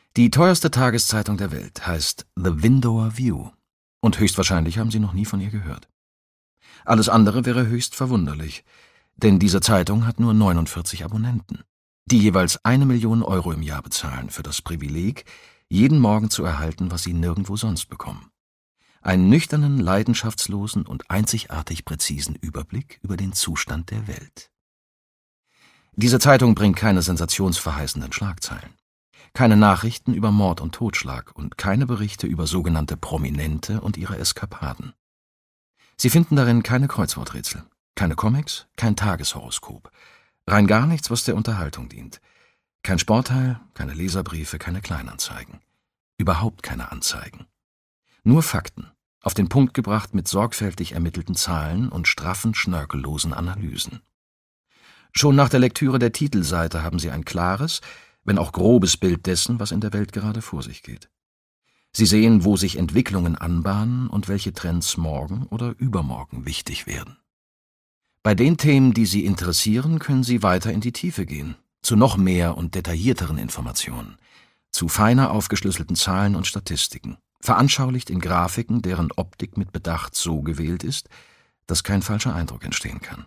Die teuerste Tageszeitung der Welt heißt The Windower View und höchstwahrscheinlich haben Sie noch nie von ihr gehört. Alles andere wäre höchst verwunderlich, denn diese Zeitung hat nur 49 Abonnenten, die jeweils 1 Million Euro im Jahr bezahlen für das Privileg, jeden Morgen zu erhalten, was sie nirgendwo sonst bekommen. Einen nüchternen, leidenschaftslosen und einzigartig präzisen Überblick über den Zustand der Welt. Diese Zeitung bringt keine sensationsverheißenden Schlagzeilen, keine Nachrichten über Mord und Totschlag und keine Berichte über sogenannte Prominente und ihre Eskapaden. Sie finden darin keine Kreuzworträtsel, keine Comics, kein Tageshoroskop, rein gar nichts, was der Unterhaltung dient. Kein Sportteil, keine Leserbriefe, keine Kleinanzeigen. Überhaupt keine Anzeigen. Nur Fakten, auf den Punkt gebracht mit sorgfältig ermittelten Zahlen und straffen, schnörkellosen Analysen. Schon nach der Lektüre der Titelseite haben Sie ein klares, wenn auch grobes Bild dessen, was in der Welt gerade vor sich geht. Sie sehen, wo sich Entwicklungen anbahnen und welche Trends morgen oder übermorgen wichtig werden. Bei den Themen, die Sie interessieren, können Sie weiter in die Tiefe gehen, zu noch mehr und detaillierteren Informationen, zu feiner aufgeschlüsselten Zahlen und Statistiken, veranschaulicht in Grafiken, deren Optik mit Bedacht so gewählt ist, dass kein falscher Eindruck entstehen kann.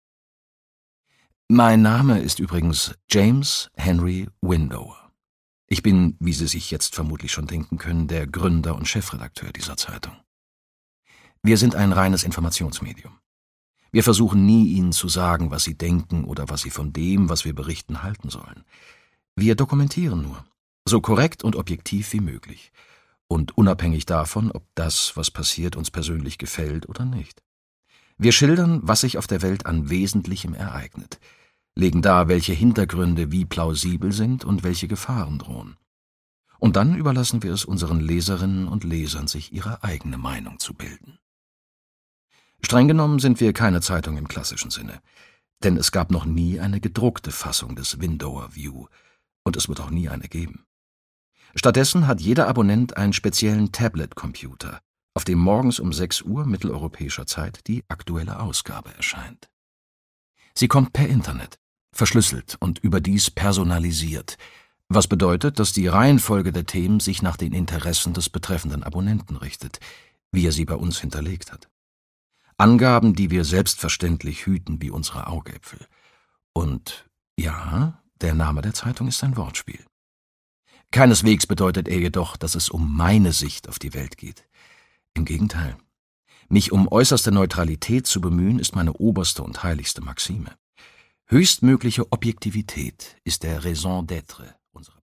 Mein Name ist übrigens James Henry Windower. Ich bin, wie Sie sich jetzt vermutlich schon denken können, der Gründer und Chefredakteur dieser Zeitung. Wir sind ein reines Informationsmedium. Wir versuchen nie, Ihnen zu sagen, was Sie denken oder was Sie von dem, was wir berichten, halten sollen. Wir dokumentieren nur, so korrekt und objektiv wie möglich und unabhängig davon, ob das, was passiert, uns persönlich gefällt oder nicht. Wir schildern, was sich auf der Welt an Wesentlichem ereignet, legen dar, welche Hintergründe wie plausibel sind und welche Gefahren drohen. Und dann überlassen wir es unseren Leserinnen und Lesern, sich ihre eigene Meinung zu bilden. Streng genommen sind wir keine Zeitung im klassischen Sinne, denn es gab noch nie eine gedruckte Fassung des Windower View und es wird auch nie eine geben. Stattdessen hat jeder Abonnent einen speziellen Tablet-Computer, auf dem morgens um 6 Uhr mitteleuropäischer Zeit die aktuelle Ausgabe erscheint. Sie kommt per Internet, verschlüsselt und überdies personalisiert, was bedeutet, dass die Reihenfolge der Themen sich nach den Interessen des betreffenden Abonnenten richtet, wie er sie bei uns hinterlegt hat. Angaben, die wir selbstverständlich hüten wie unsere Augäpfel. Und ja, der Name der Zeitung ist ein Wortspiel. Keineswegs bedeutet er jedoch, dass es um meine Sicht auf die Welt geht. Im Gegenteil. Mich um äußerste Neutralität zu bemühen, ist meine oberste und heiligste Maxime. Höchstmögliche Objektivität ist der Raison d'être